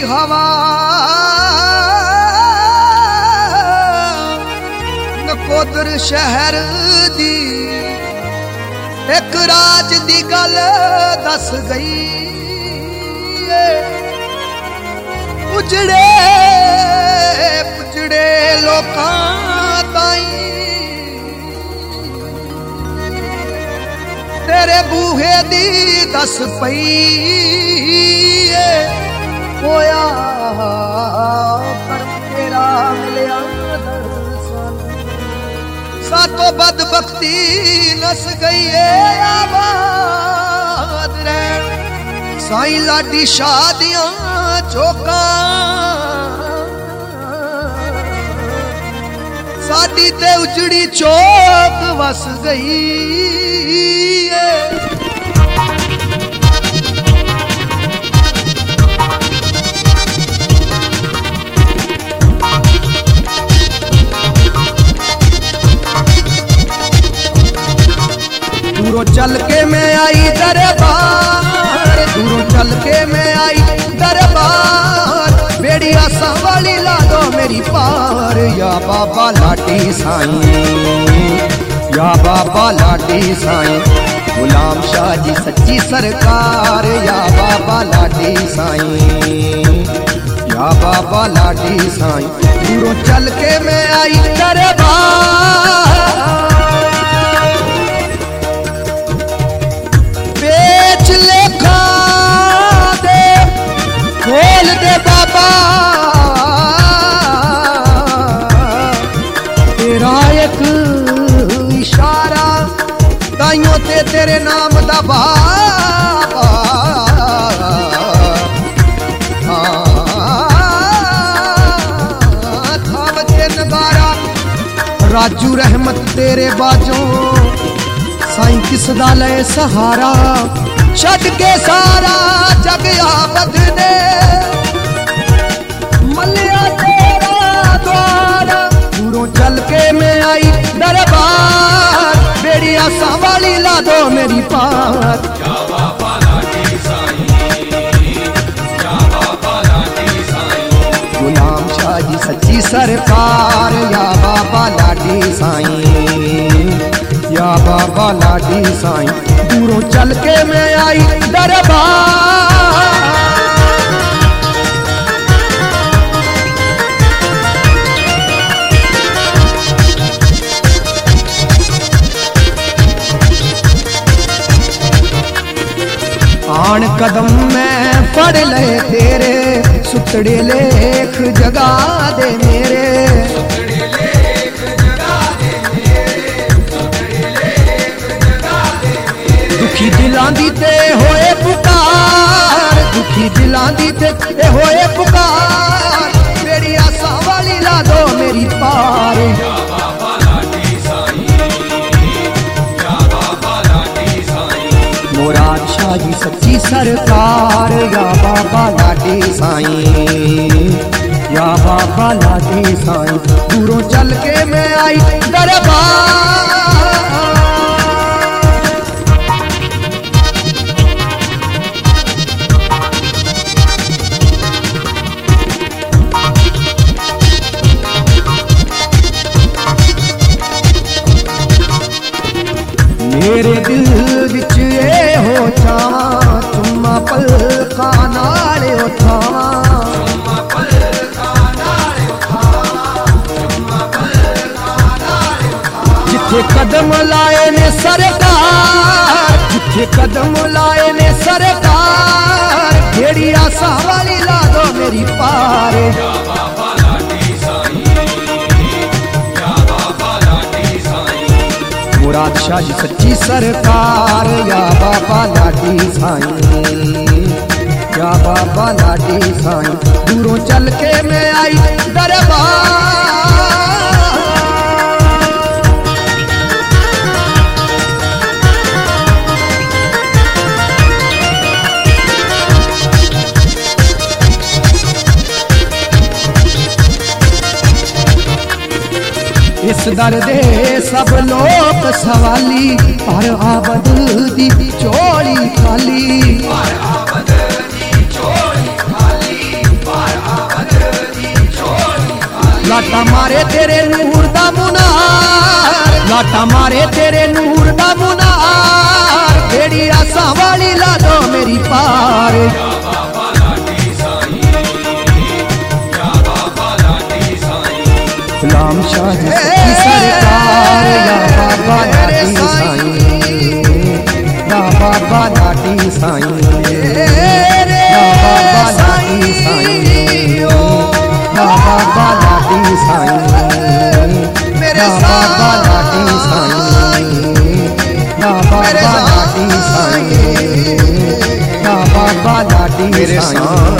हवा नकोदर शहर दी एक राज दी गल दस गई। उजड़े पुजड़े लोकां ताईं तेरे बूहे दी दस पई होया पर तेरा मिलिया सातो बदबख्ती नस गई आबाद रैन साईं लाडी शादियां चौका साडी ते उजड़ी चौक वस गई। दूरों चल के मैं आई दरबार दूरों चल के मैं आई दरबार बेड़ी आसा वाली ला दो मेरी पार या बाबा लाडी साईं या बाबा लाडी साईं गुलाम शाह जी सच्ची सरकार या बाबा लाडी साईं या बाबा लाडी साईं दूरों चल के मैं आई दरबार लेखा दे खोल दे बाबा तेरा एक इशारा ताइयों ते तेरे नाम दा बाबा था बचे नगारा राजू रहमत तेरे बाजों साईं किसदा ले सहारा छड़ के सारा जग आबद ने मलिया तेरा द्वारा दूरों चल के मैं आई दरबार बेड़ी आसा वाली ला दो मेरी पार या बाबा लाडी साईं या बाबा लाडी साईं गुलाम शाह जी सच्ची सरकार या बाबा लाडी साईं या बाबा लाडी साईं दूरों चल के मैं आई दरबार आन कदम मैं पढ़ ले तेरे सुतड़े लेख जगा दे मेरे दुखी दिलां दी ते होए पुकार दुखी दिलां दी ते होए पुकार मेरी आसा वाली ला दो मेरी पार या बाबा लाडी साईं या बाबा लाडी साईं मुराद शाह जी सच्ची सरकार या बाबा लाडी साईं या बाबा लाडी साईं दूरों चल के मैं आई दरबार मेरे दिल विच ये हो चावा चुम्मा पलका नाल उठावा जिथे कदम लाए ने सरकार जिथे कदम लाए ने सरकार केड़ी आसा वाली ला दो मेरी पार या बाबा लाडी साईं या बाबा लाडी साईं मुराद शाह जी सच्ची सरकार या बाबा लाडी साईं या बाबा लाडी साईं दूरों चल के मैं आई दरबार इस दर दे सब लोग सवाली पर आबद दी चोली खाली पर आबद दी चोली खाली पर लाटा मारे तेरे नूर दा मुनार, लाटा मारे तेरे नूर दा मुनार, बेड़ी आसा वाली ला दो मेरी पार। या बाबा लाटी साईं, या बाबा लाटी साईं, गुलाम शाह जी की सरकार, या बाबा लाटी साईं, या बाबा लाटी साईं, या बाबा लाटी साईं, या बाबा लाटी साईं, या बाबा लाटी साईं, या बाबा लाटी साईं, या बाबा लाटी साईं।